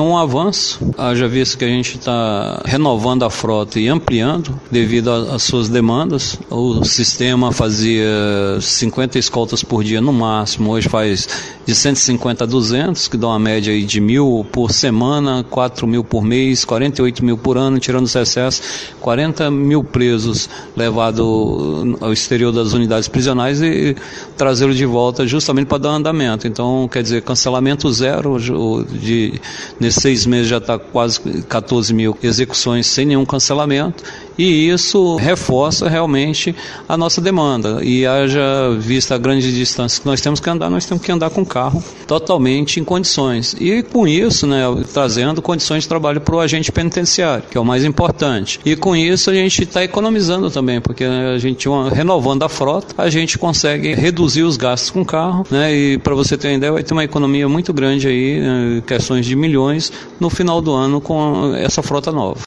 um avanço, haja visto que a gente está renovando a frota e ampliando devido às suas demandas. O sistema fazia 50 escoltas por dia no máximo, hoje faz de 150 a 200, que dá uma média aí de 1.000 por semana, 4.000 por mês, 48.000 por ano, tirando os excessos, 40.000 presos levados ao exterior das unidades prisionais e trazê-los de volta justamente para dar andamento. Então, quer dizer, cancelamento zero, nesses 6 meses já está quase 14.000 execuções sem nenhum cancelamento, e isso reforça realmente a nossa demanda. E haja vista a grande distância que nós temos que andar com carro totalmente em condições. E com isso, trazendo condições de trabalho para o agente penitenciário, que é o mais importante. E com isso a gente está economizando também, porque a gente, renovando a frota, a gente consegue reduzir os gastos com carro, e para você ter uma ideia, vai ter uma economia muito grande aí, questões de milhões, no final do ano com essa frota nova.